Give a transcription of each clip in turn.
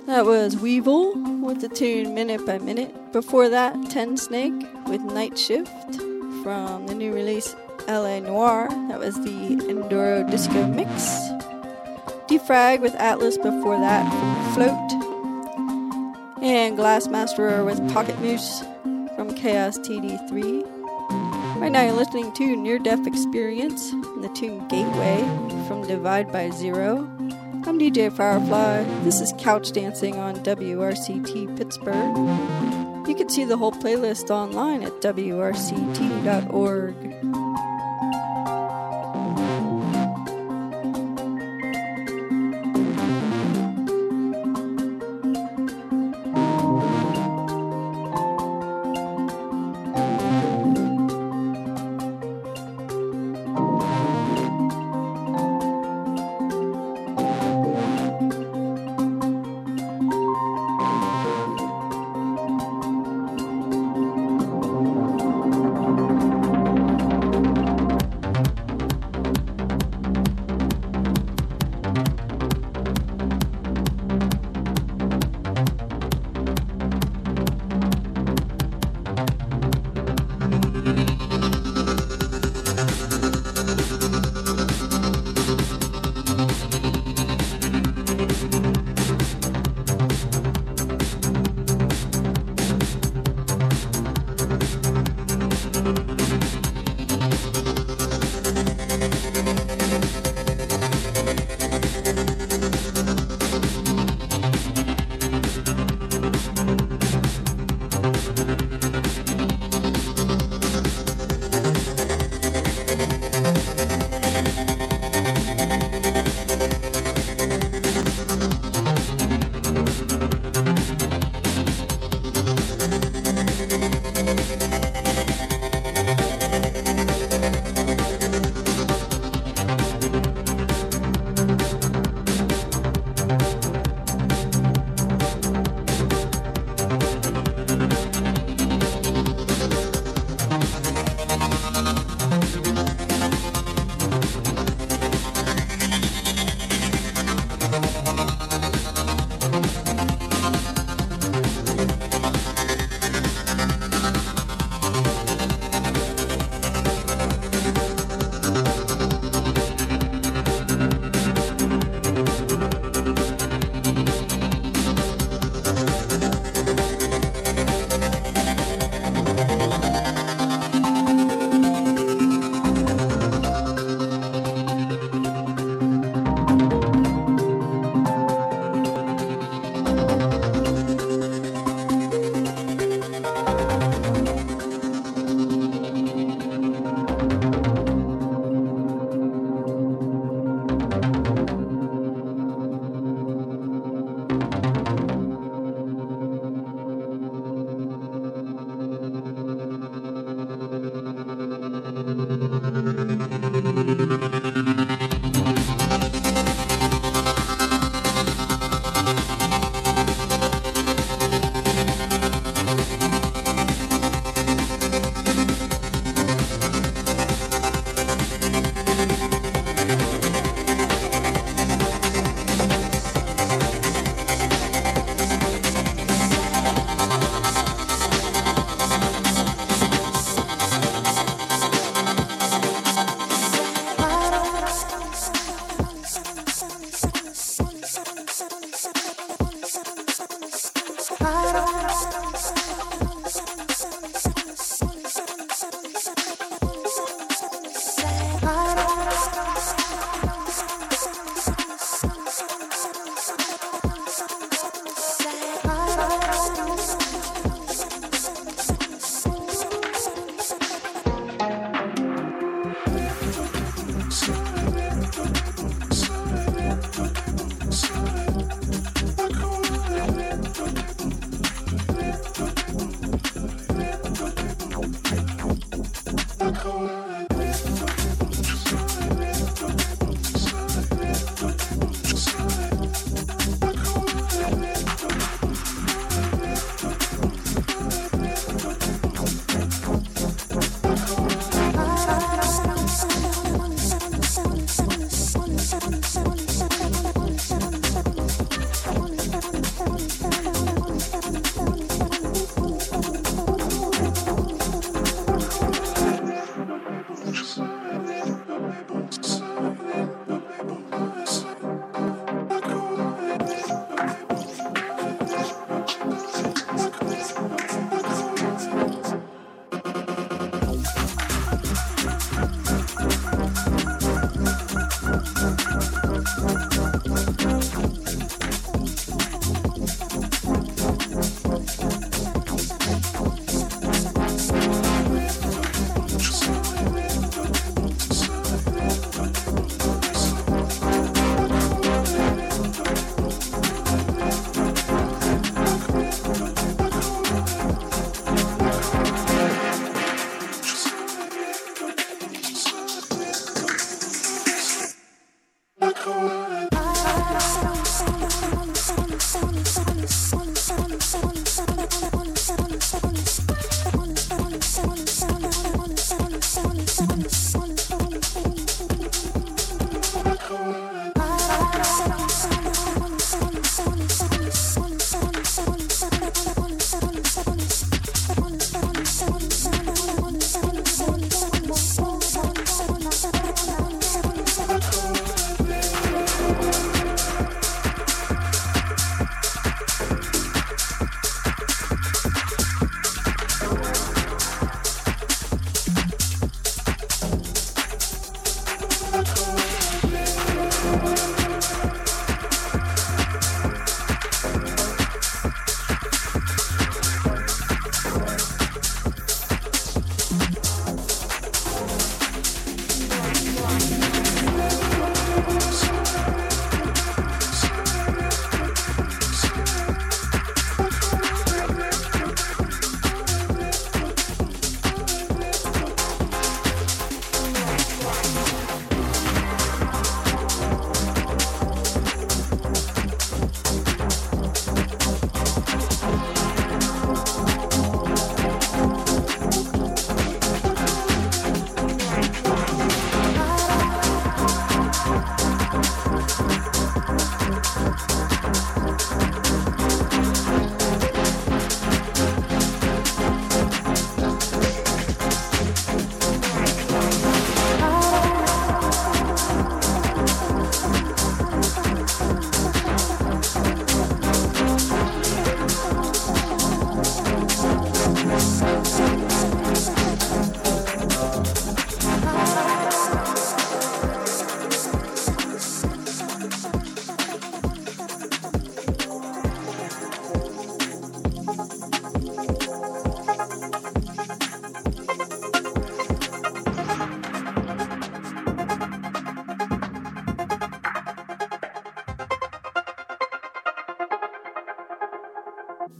That was Weevil with the tune Minute by Minute. Before that, Ten Snake with Night Shift from the new release LA Noir. That was the Enduro Disco Mix. Defrag with Atlas before that from Float. And Glassmaster with Pocket Moose from Chaos TD3. Right now you're listening to Near Death Experience and the tune Gateway from Divide by Zero. I'm DJ Firefly. This is Couch Dancing on WRCT Pittsburgh. You can see the whole playlist online at wrct.org.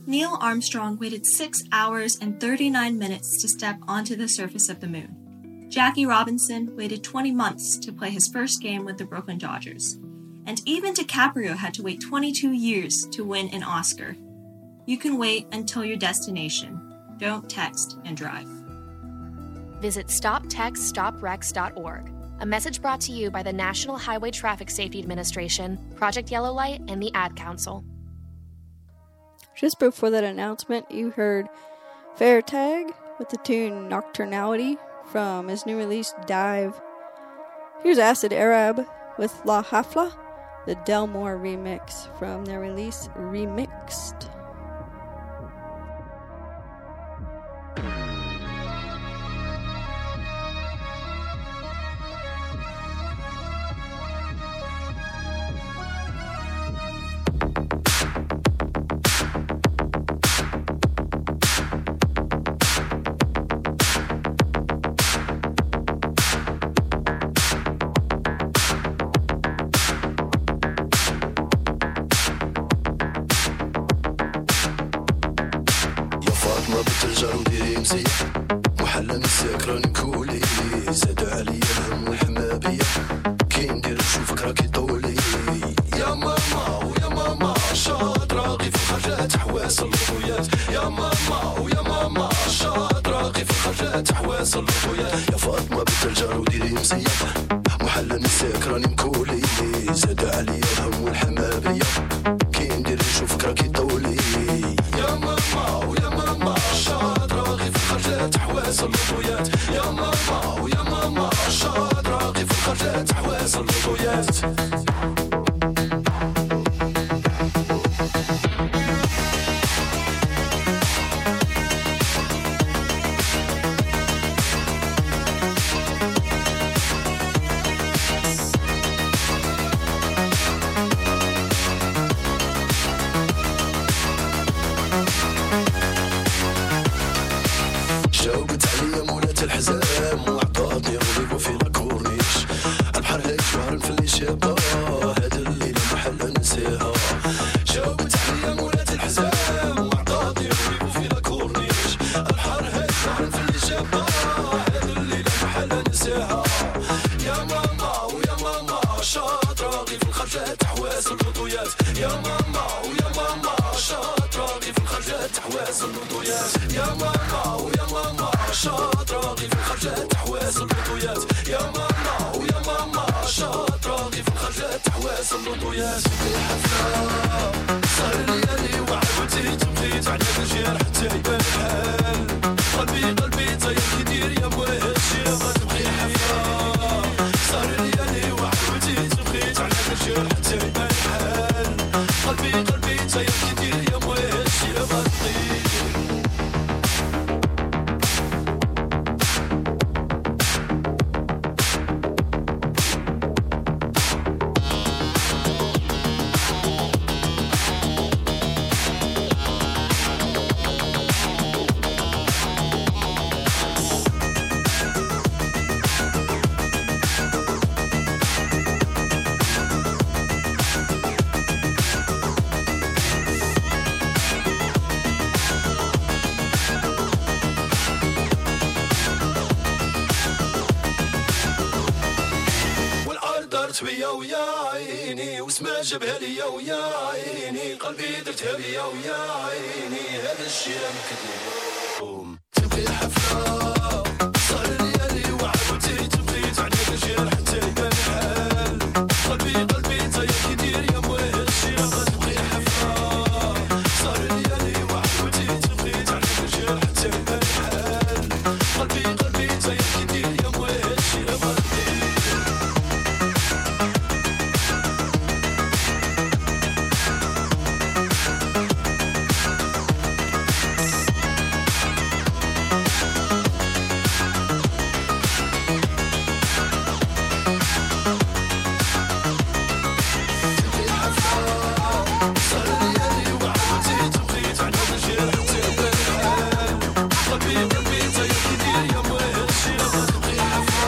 Neil Armstrong waited 6 hours and 39 minutes to step onto the surface of the moon. Jackie Robinson waited 20 months to play his first game with the Brooklyn Dodgers. And even DiCaprio had to wait 22 years to win an Oscar. You can wait until your destination. Don't text and drive. Visit StopTextStopWrecks.org. A message brought to you by the National Highway Traffic Safety Administration, Project Yellow Light, and the Ad Council. Just before that announcement, you heard Fair Tag with the tune Nocturnality from his new release, Dive. Here's Acid Arab with La Hafla, the Delmore remix from their release, Remixed. بيا ويا عيني وسما جابها ليا ويا عيني قلبي درتها بيا ويا عيني هذا الشي راه مكذوب تبقي الحفله صار ليالي وعاودتي تبقيت على الجرح حتى يبان الحال قلبي تايا كيدير يا مويه هذا الشي راه تبقي الحفله صار ليالي وعاودتي تبقيت على الجرح حتى يبان الحال قلبي تايا كيدير يا مويه هذا الشي راه قلبي تايا كيدير يا مويه هذا الشي راه تبقي الحفله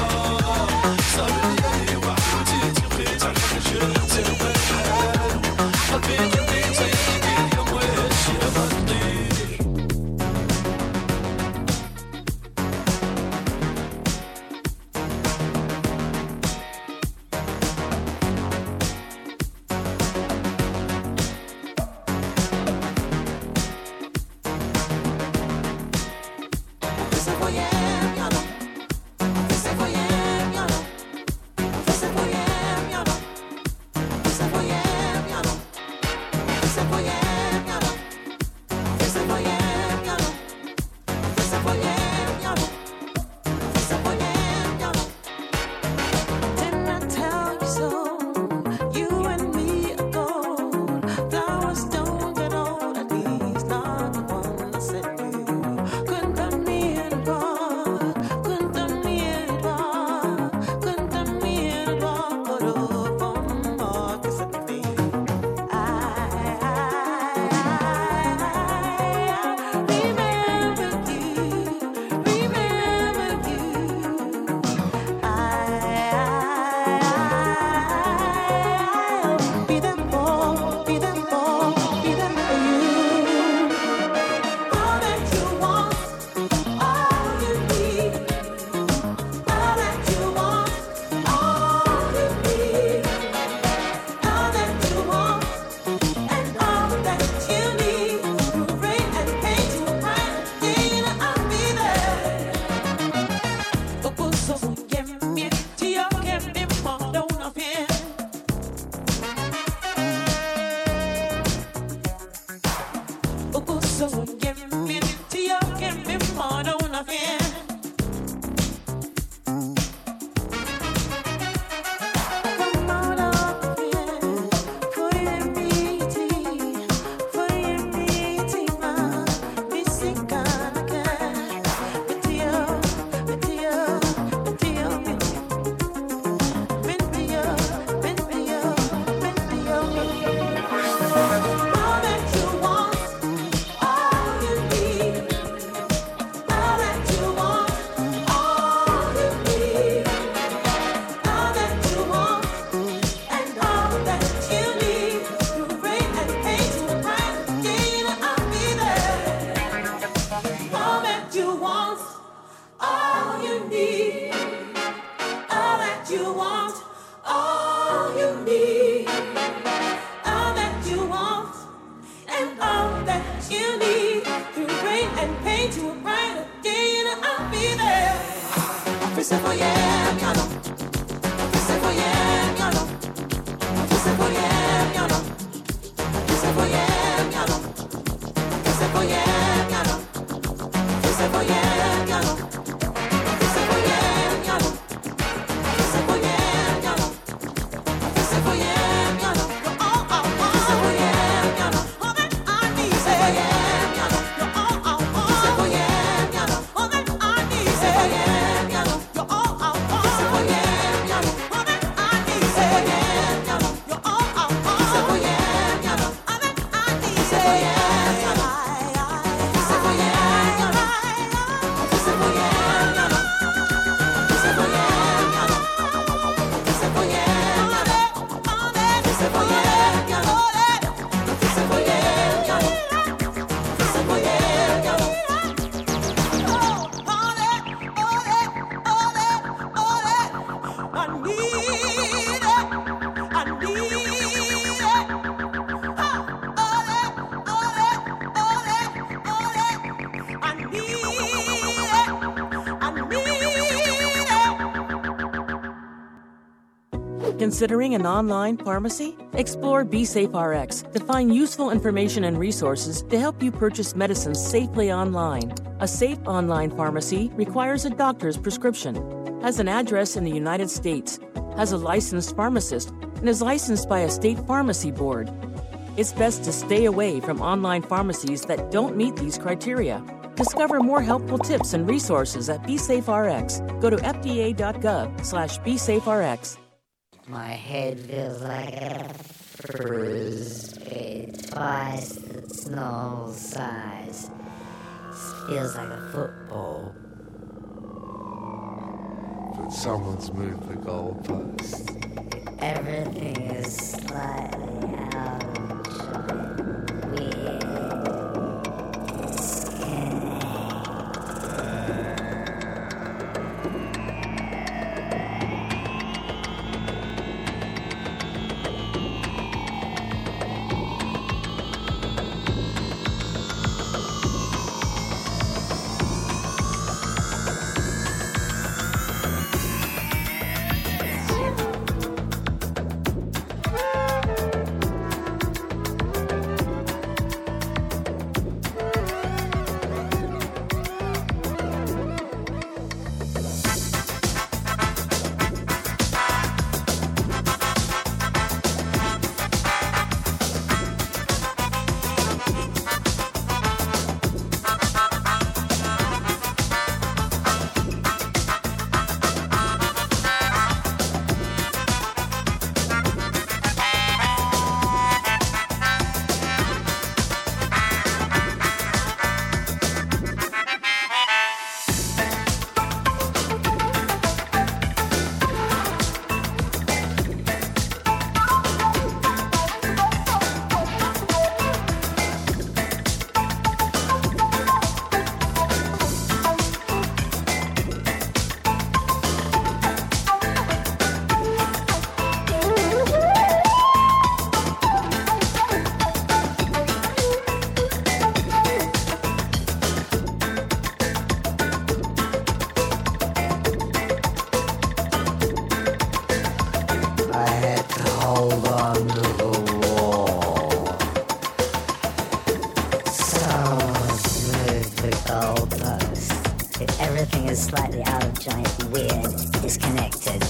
Considering an online pharmacy? Explore BeSafeRx to find useful information and resources to help you purchase medicines safely online. A safe online pharmacy requires a doctor's prescription, has an address in the United States, has a licensed pharmacist, and is licensed by a state pharmacy board. It's best to stay away from online pharmacies that don't meet these criteria. Discover more helpful tips and resources at BeSafeRx. Go to fda.gov/BeSafeRx. My head feels like a frisbee, twice its normal size. Feels like a football. But someone's moved the goalpost. Everything is slightly out of joint. Weird. Everything is slightly out of joint, weird, disconnected.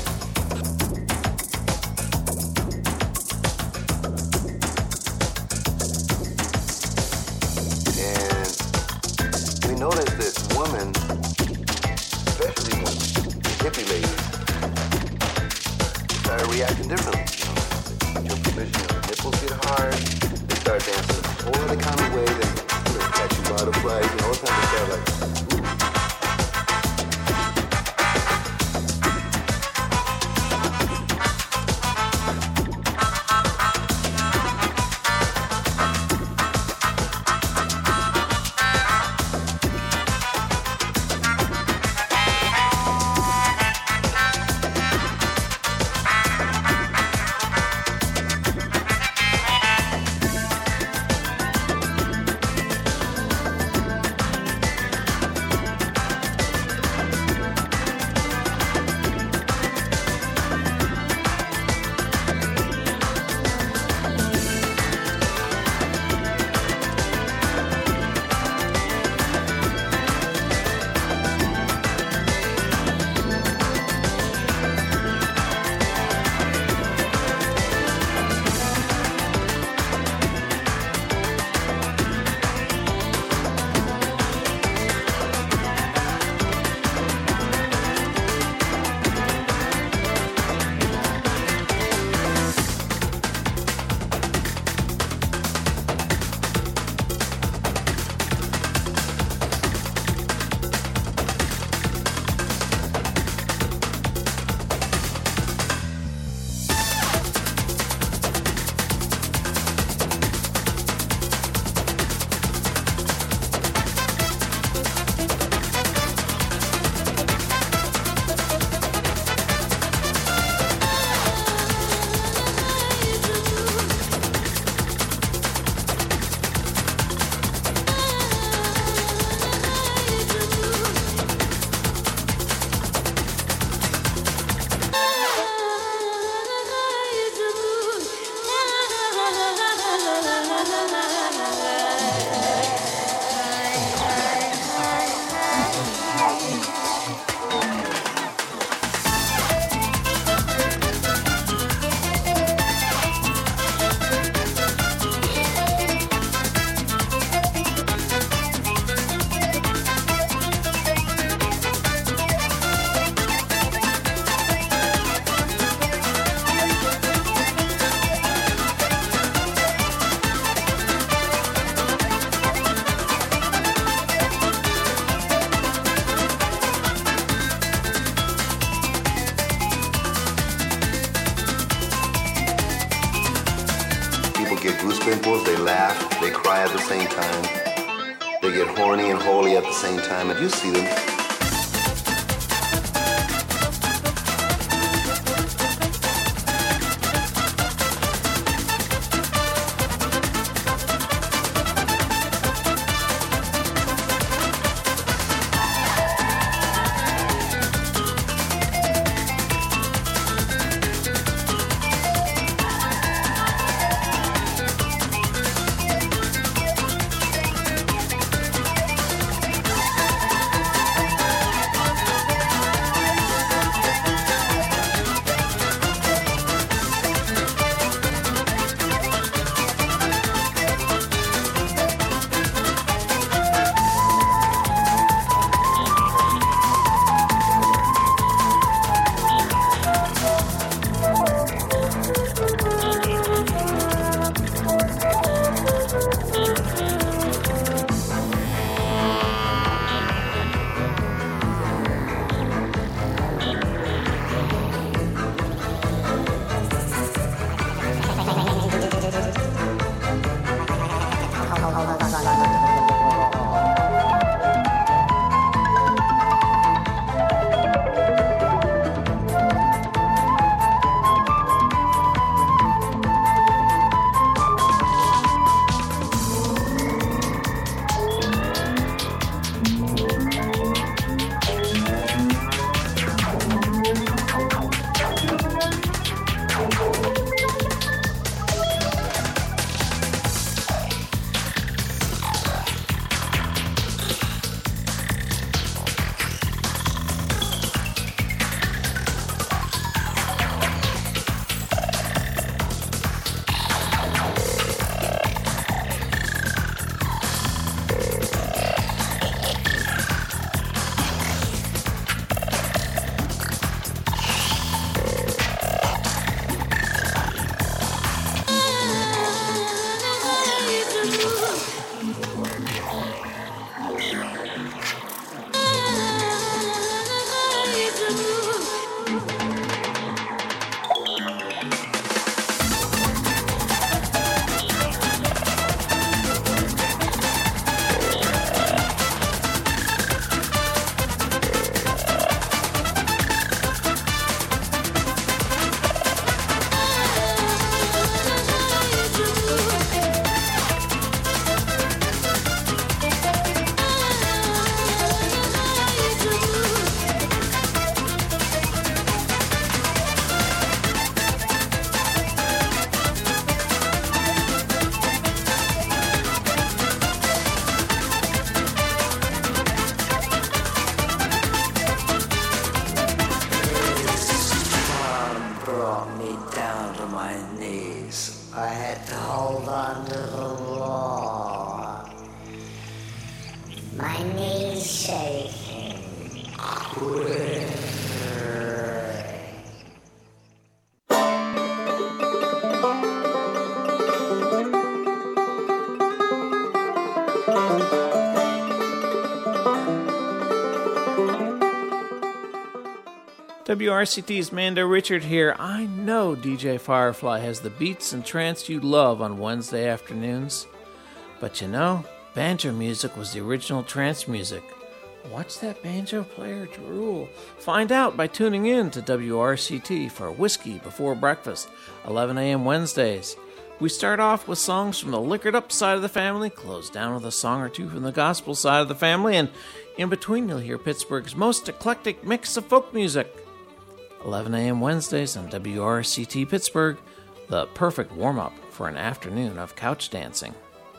And we noticed that women, especially women, hippie ladies, started reacting differently. Your position, your nipples get hard, they start dancing all the kind of way that catch you by the flag, all kinds of stuff like that. get goose pimples, they laugh, they cry at the same time. They get horny and holy at the same time, and you see them. WRCT's Mando Richard here. I know DJ Firefly has the beats and trance you love on Wednesday afternoons. But you know, banjo music was the original trance music. Watch that banjo player drool. Find out by tuning in to WRCT for Whiskey Before Breakfast, 11 a.m. Wednesdays. We start off with songs from the liquored up side of the family, close down with a song or two from the gospel side of the family, and in between you'll hear Pittsburgh's most eclectic mix of folk music. 11 a.m. Wednesdays on WRCT Pittsburgh, the perfect warm-up for an afternoon of couch dancing.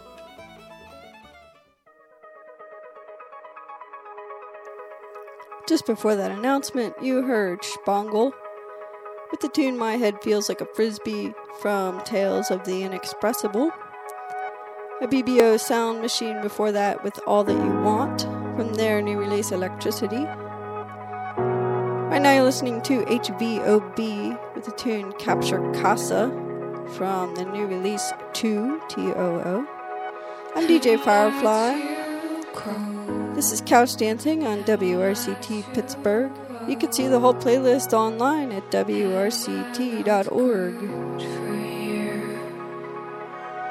Just before that announcement, you heard Spangle with the tune My Head Feels Like a Frisbee from Tales of the Inexpressible. A BBO Sound Machine before that with All That You Want from their new release Electricity. Right now you're listening to HVOB with the tune Capture Casa from the new release 2, T-O-O. I'm DJ Firefly. This is Couch Dancing on WRCT Pittsburgh. You can see the whole playlist online at WRCT.org.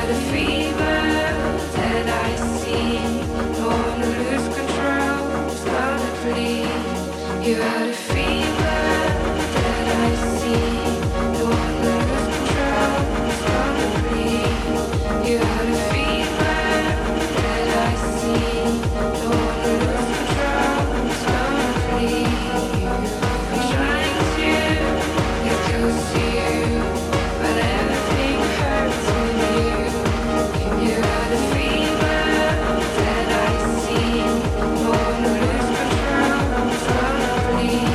Fever that I see, no one lose control, it's gonna bleed.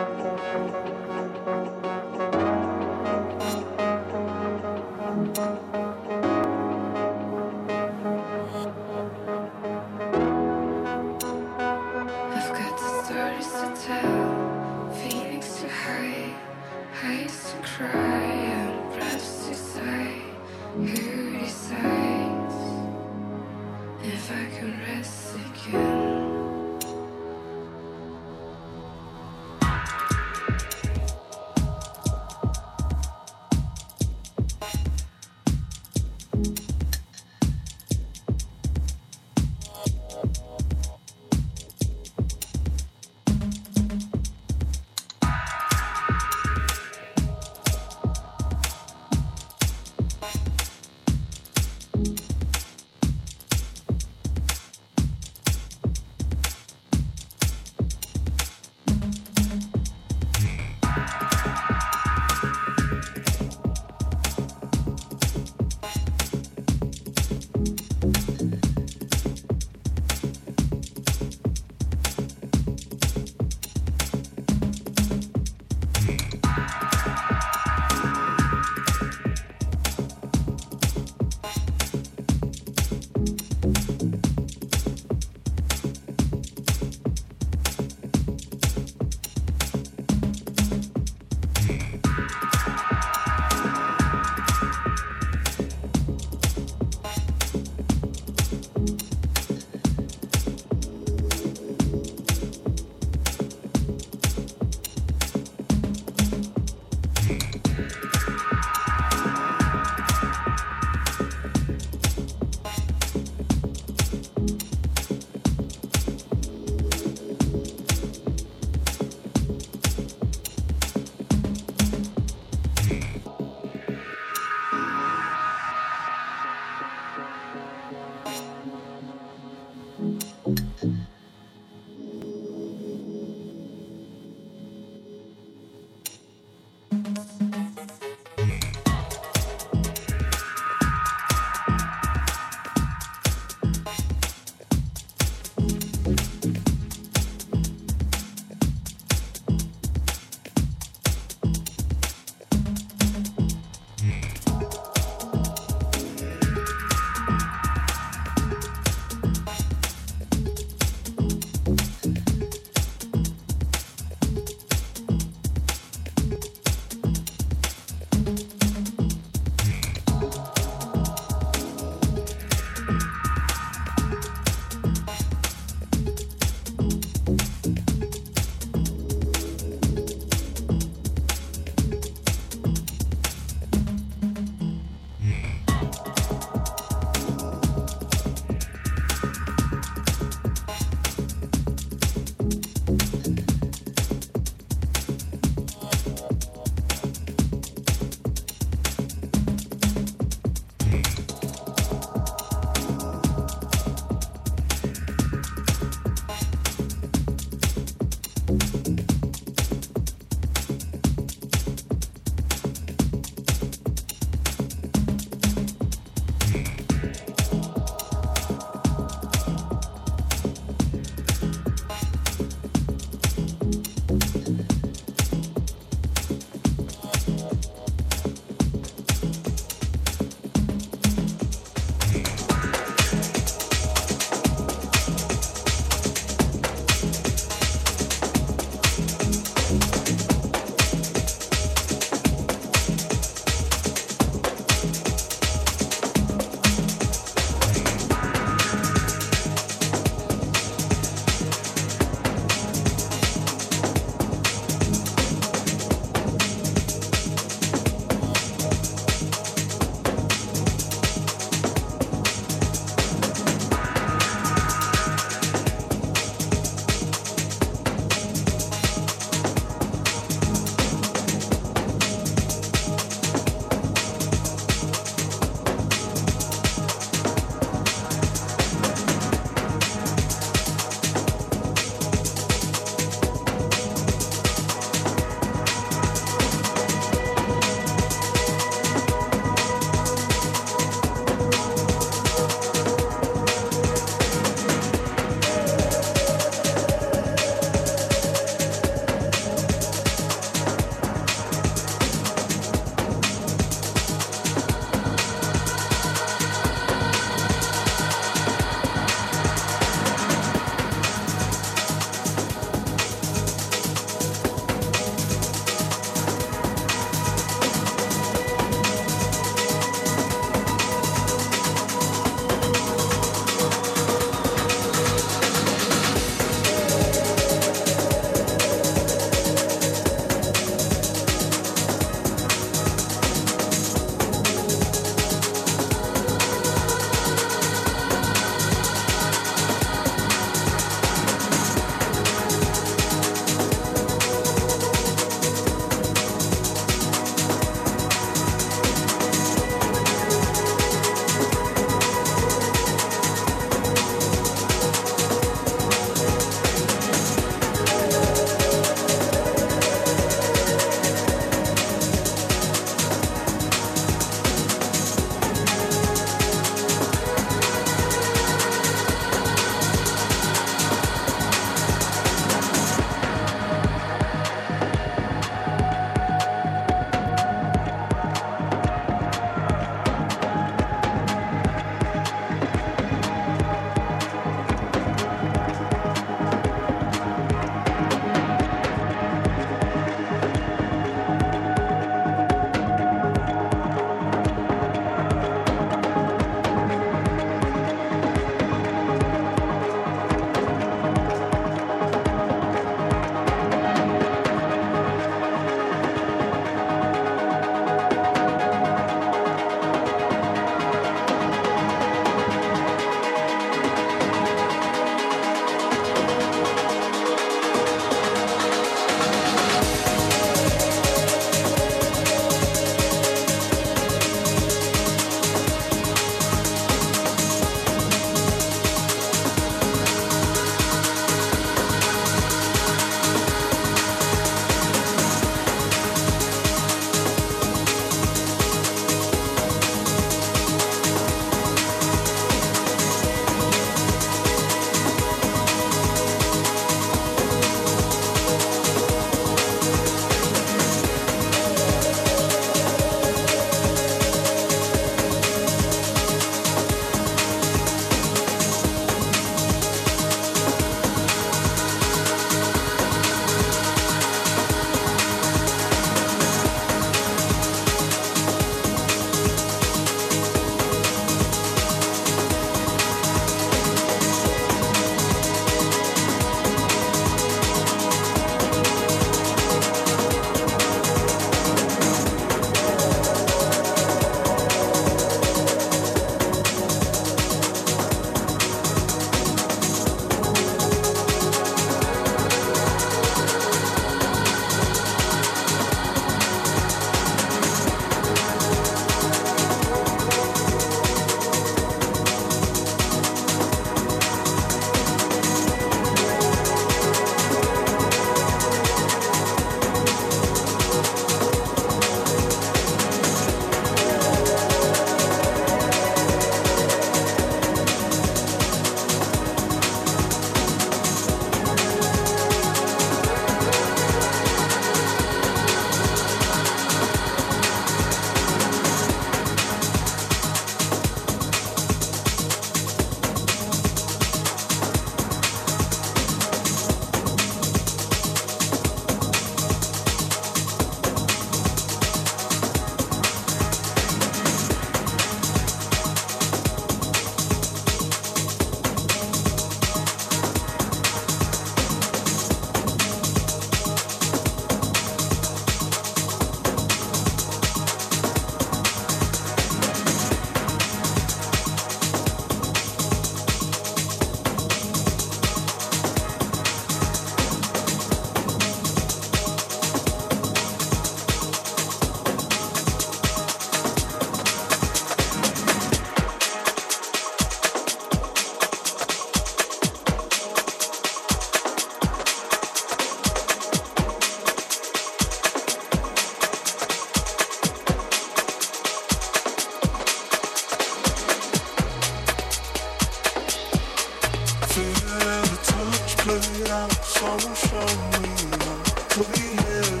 someone show me how to be here.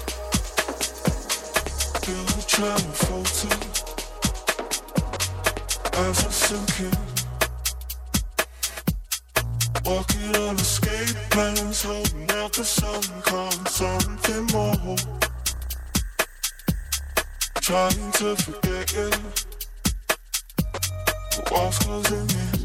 Feel the tremor floating as I'm sinking. Walking on escape plans, holding out the sun, calling something more. Trying to forget you, the walls closing in.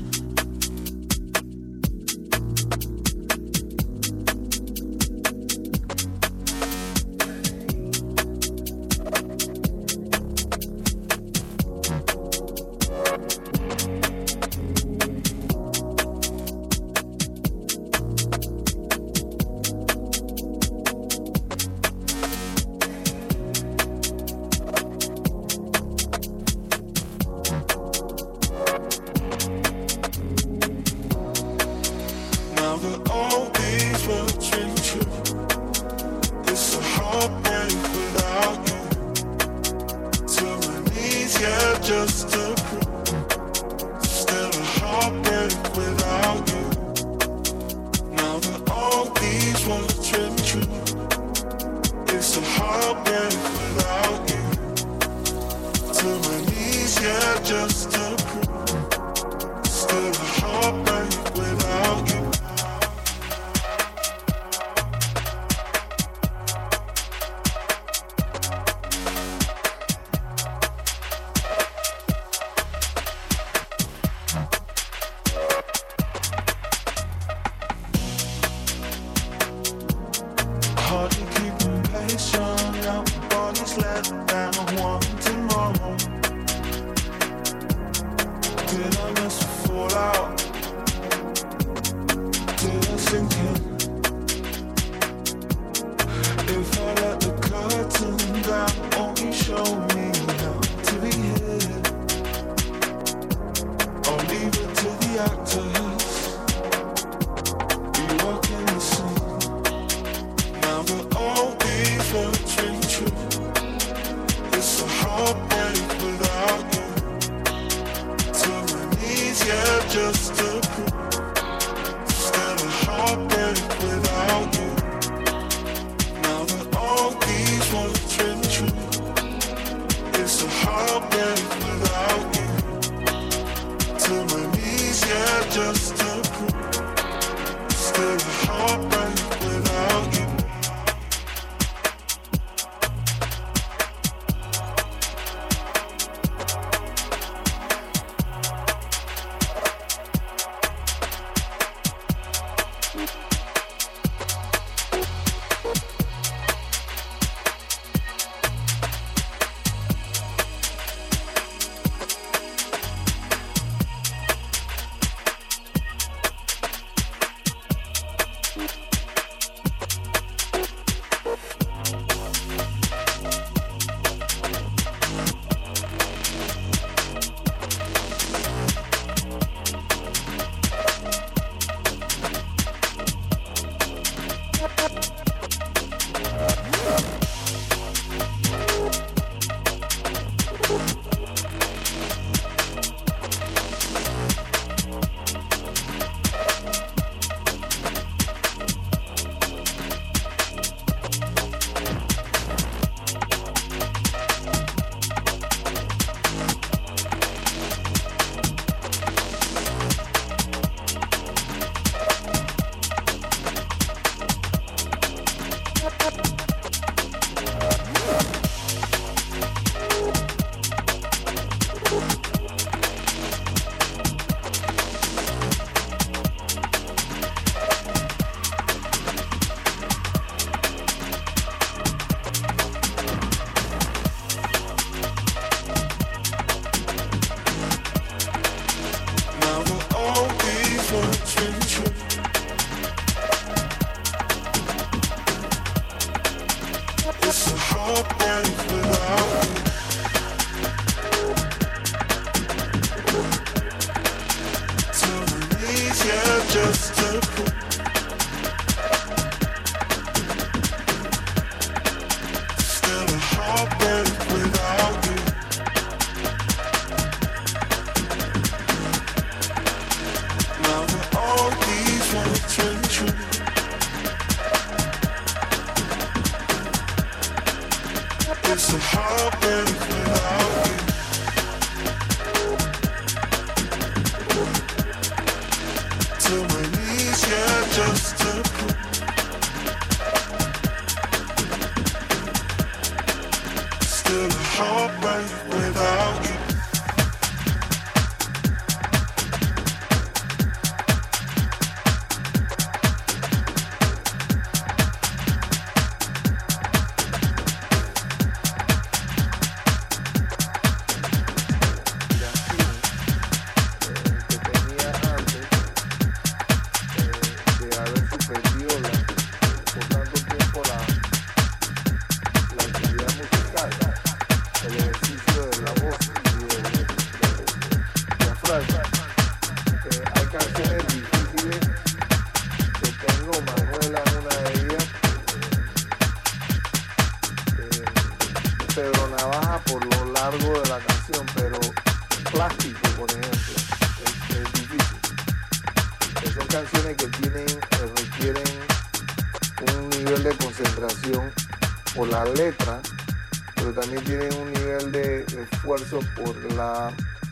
canción, pero plástico, por ejemplo, es difícil. Son canciones que requieren un nivel de concentración por la letra, pero también tienen un nivel de esfuerzo por la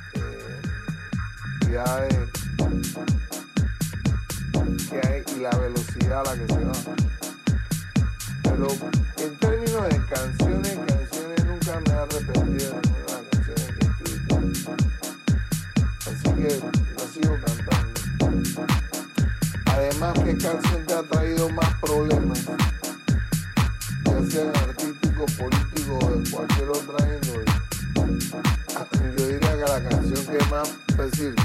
cantidad que hay y la velocidad a la que se va. Pero en términos de canciones nunca me he arrepentido de ninguna de las canciones que he escrito. Así que la sigo cantando. Además, ¿qué canción te ha traído más problemas? Ya sean artísticos, políticos o de cualquier otra índole. Yo diría que la canción que más decir.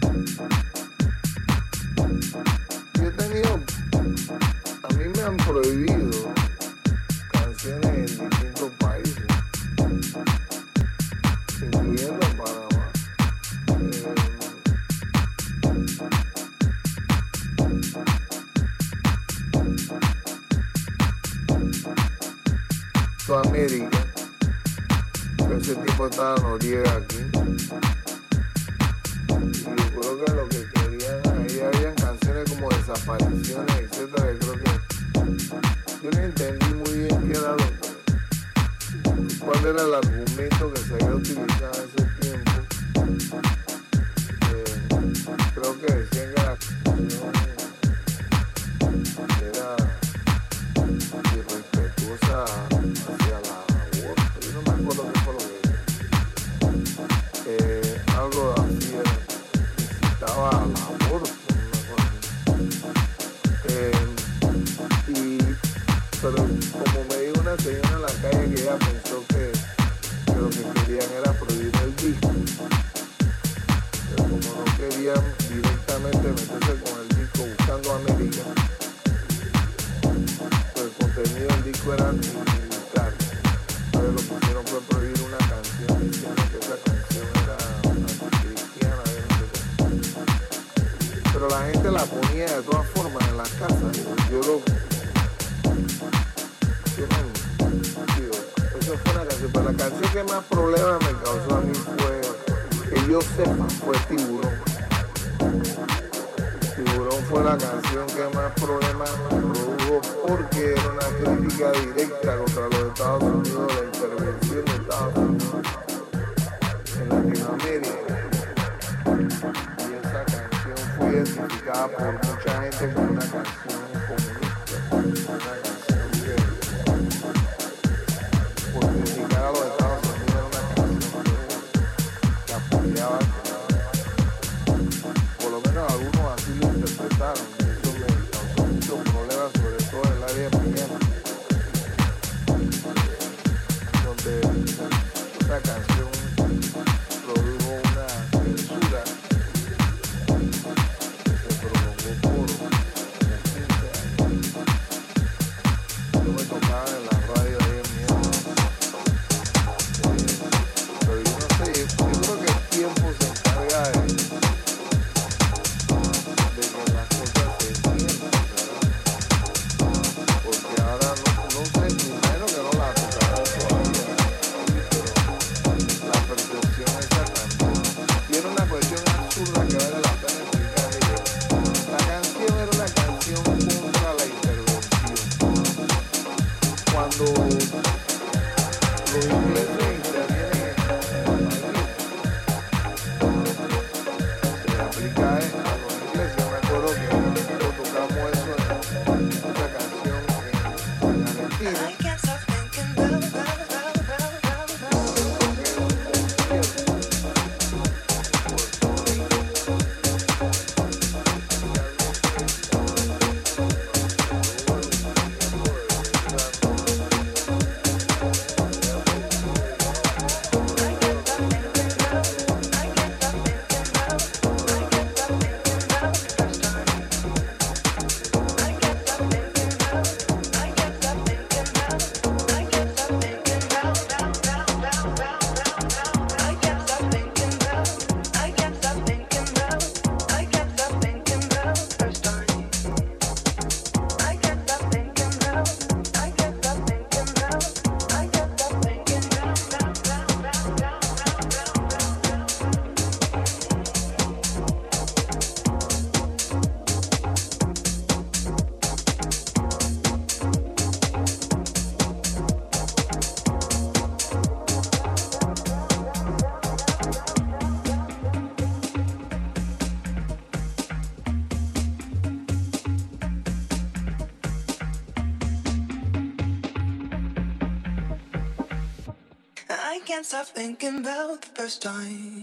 Yo he tenido, a mí me han prohibido canciones en distintos países, incluyendo en Panamá. América, pero ese tiempo estaba Noriega aquí, y yo creo que lo que querían, ahí habían canciones como desapariciones, etcétera. Yo creo que yo no entendí muy bien qué era cuál era el argumento que se había utilizado en ese tiempo. Creo que decían que la canción era irrespetuosa hacia la aborto. Yo no me acuerdo qué fue lo que algo así incitaba al aborto, no me acuerdo. Pero como me dijo una señora en la calle que ella pensó que lo que querían era prohibir el disco, pero como no querían directamente meterse con el disco buscando América, el contenido del disco era antimilitar. Entonces lo que hicieron fue prohibir una canción diciendo que esa canción era anticristiana, pero la gente la ponía de todas formas en las casas. Eso fue una canción, pero la canción que más problemas me causó a mí fue, que yo sepa, fue Tiburón. Tiburón fue la canción que más problemas me produjo porque era una crítica directa contra los Estados Unidos, la intervención de Estados Unidos en Latinoamérica. Y esa canción fue identificada por mucha gente como una canción comunista, una canción que por criticar a los Estados Unidos era una canción que apoyaba. Por lo menos algunos así lo interpretaron, y eso me causó muchos problemas, sobre todo en el área de Miami, donde esa canción produjo una censura que se prolongó por 15 años. can't stop thinking about the first time.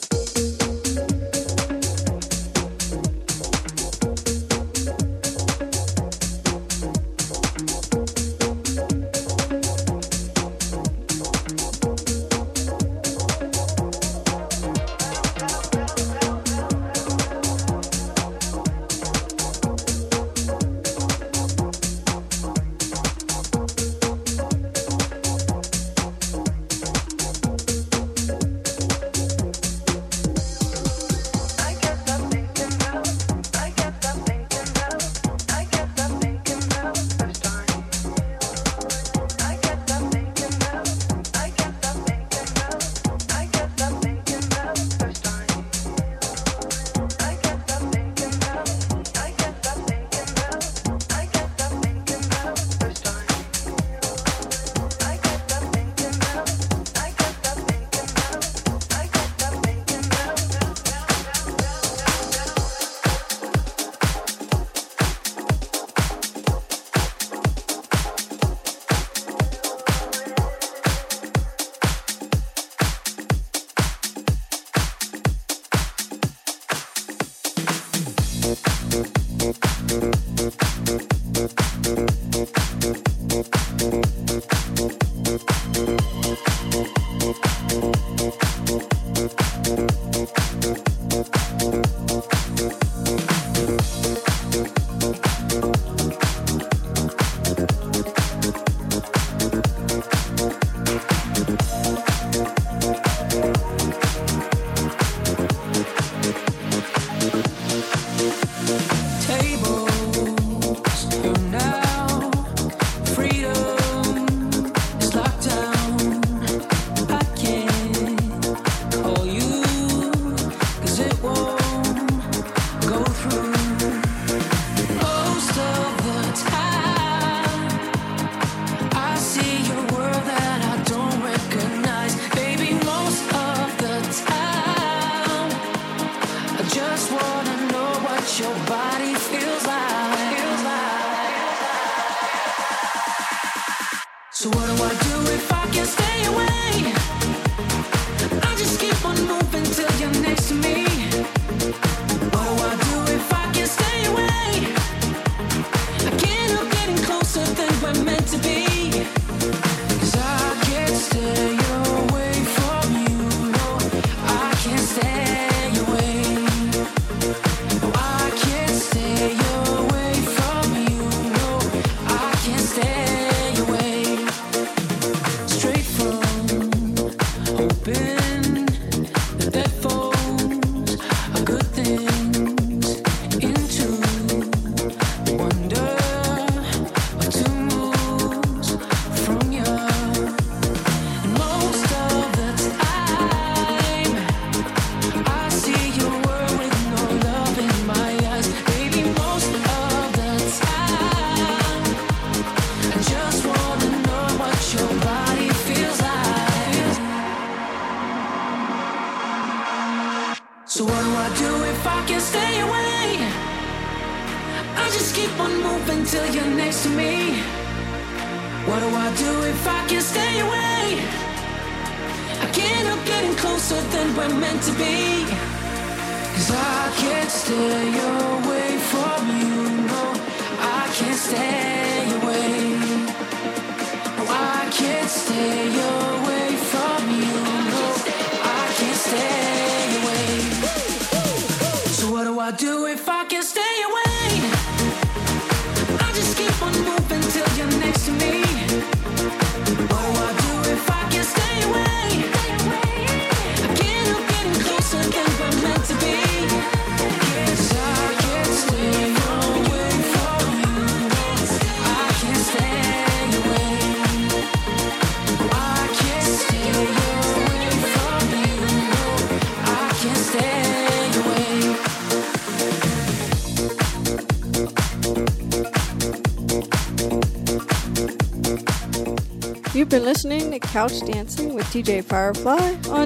You've been listening to Couch Dancing with DJ Firefly on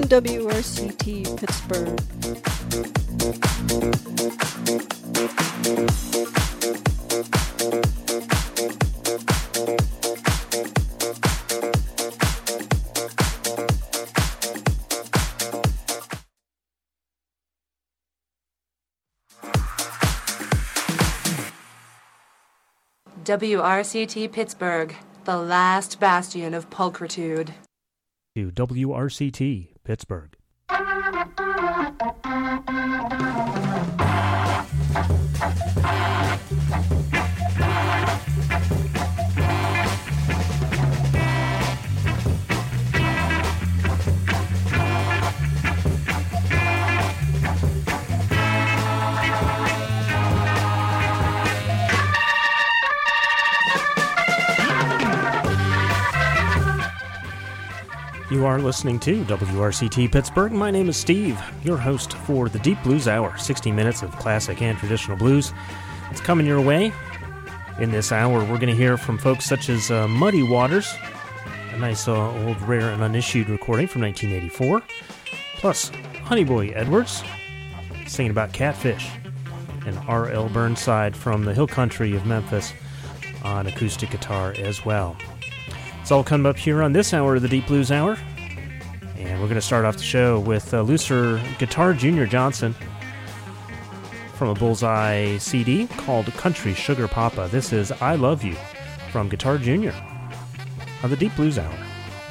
WRCT Pittsburgh. WRCT Pittsburgh, the last bastion of pulchritude. To WRCT Pittsburgh. You are listening to WRCT Pittsburgh. My name is Steve, your host for the Deep Blues Hour, 60 minutes of classic and traditional blues. It's coming your way. In this hour, we're going to hear from folks such as Muddy Waters, a nice old rare and unissued recording from 1984, plus Honeyboy Edwards, singing about Catfish, and R.L. Burnside from the Hill Country of Memphis on acoustic guitar as well. It's all coming up here on this hour of the Deep Blues Hour. And we're going to start off the show with looser guitar Junior Johnson from a Bullseye CD called Country Sugar Papa. This is I Love You from Guitar Junior on the Deep Blues Hour.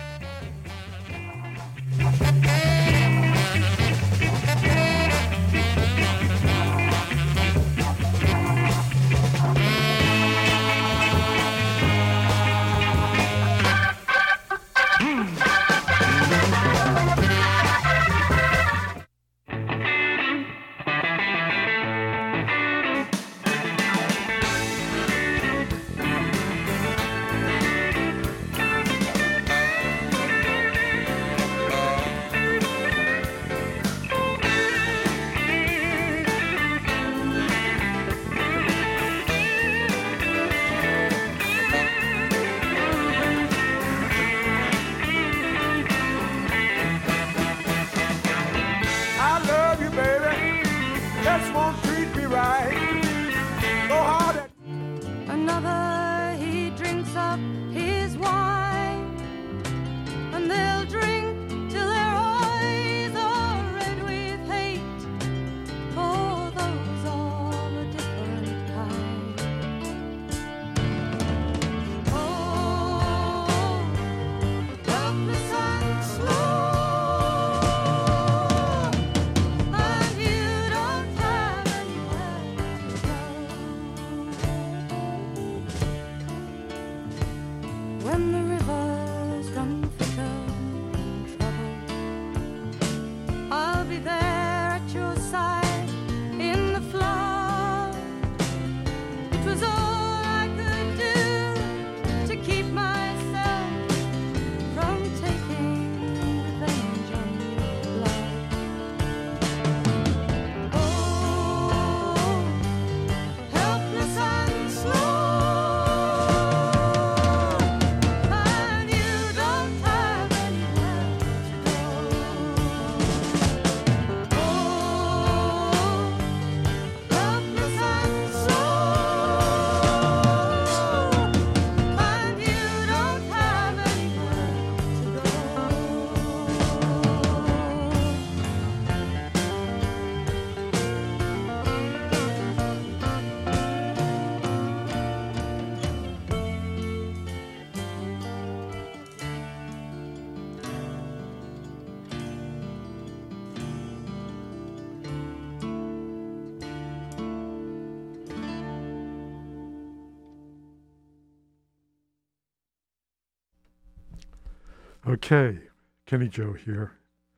Okay, Kenny Joe here.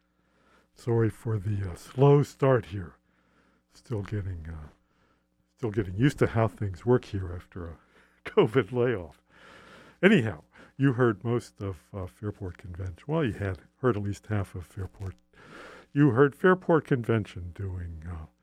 Sorry for the slow start here. Still getting used to how things work here after a COVID layoff. Anyhow, you heard most of Fairport Convention. Well, you had heard at least half of Fairport. You heard Fairport Convention doing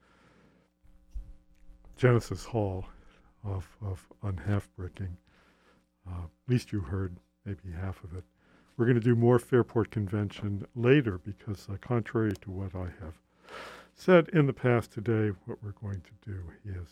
Genesis Hall of Unhalf-Bricking. At least you heard maybe half of it. We're going to do more Fairport Convention later because contrary to what I have said in the past today, what we're going to do is